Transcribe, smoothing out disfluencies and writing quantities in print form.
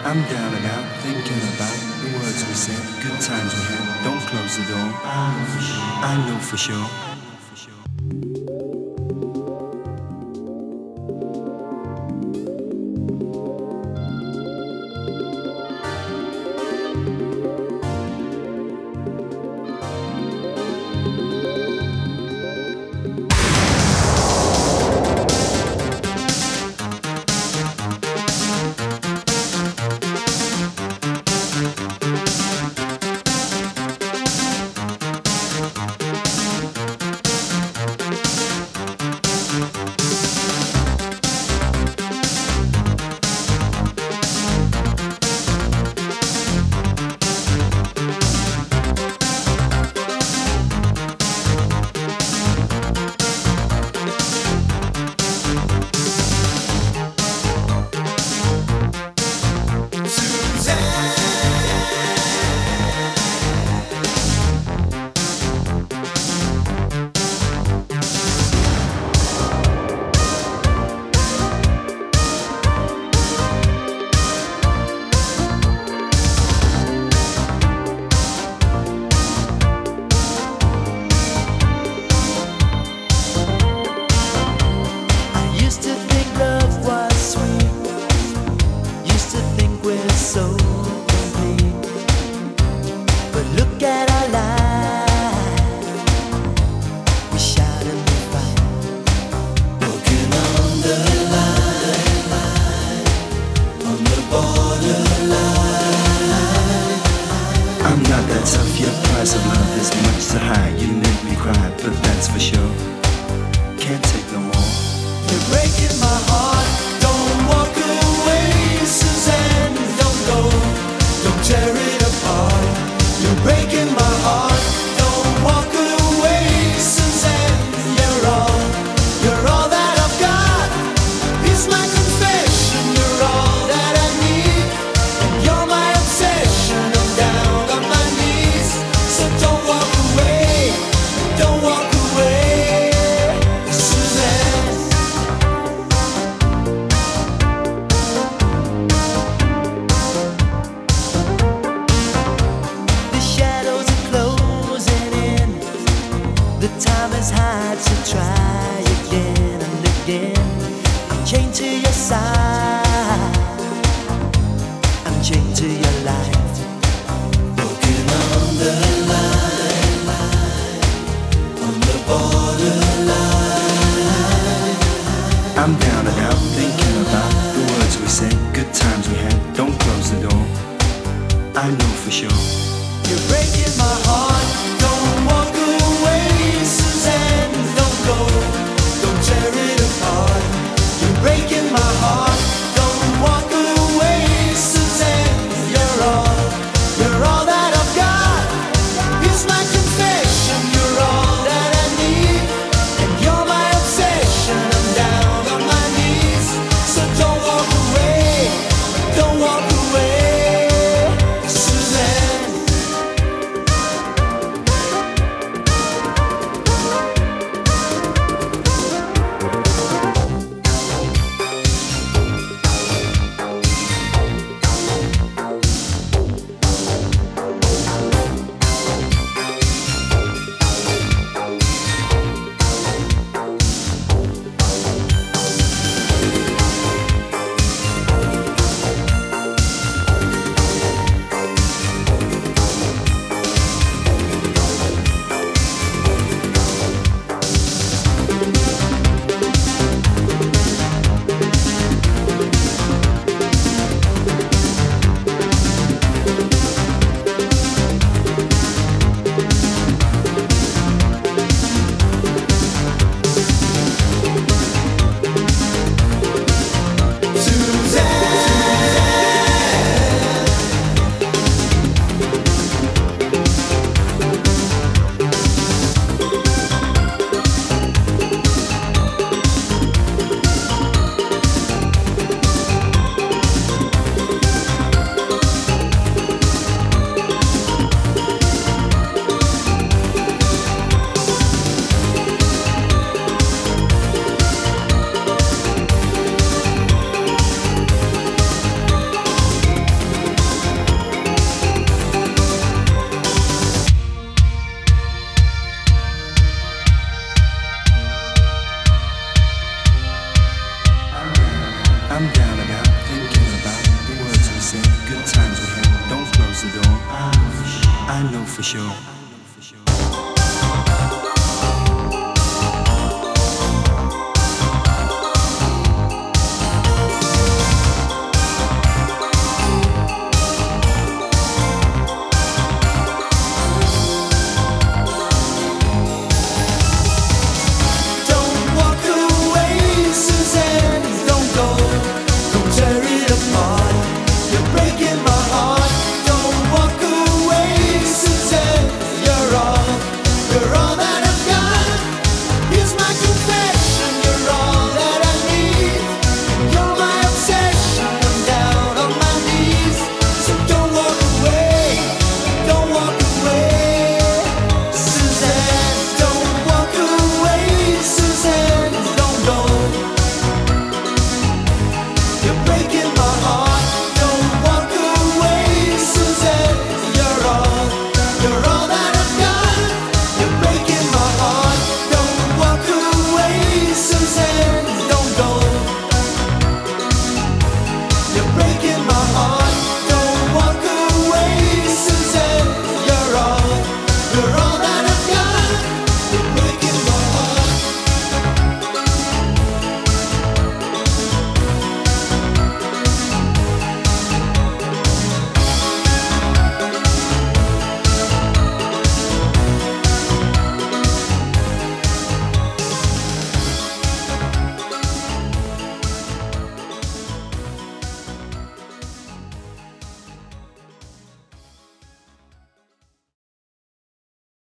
I'm down and out, thinking about the words we said, good times we had. Don't close the door. I know for sure. So complete, but look at our life. We shout and we fight, walking on the line, on the borderline. I'm not that tough, your price of love is much too high. You make me cry, but that's for sure. Can't take no more. You're breaking my heart. Don't walk away, Suzanne. Don't tear it apart. You're breaking my heart. Don't walk away, Suzanne. You're all that I've got. It's my confession. You're all that I need, and you're my obsession. I'm down on my knees, so don't walk away. Don't walk away, Suzanne. The time is hard to try again and again. I'm chained to your side, I'm chained to your life. Walking on the line, on the borderline. I'm down and out, thinking about the words we said, good times we had. Don't close the door. I know for sure. You're breaking my heart.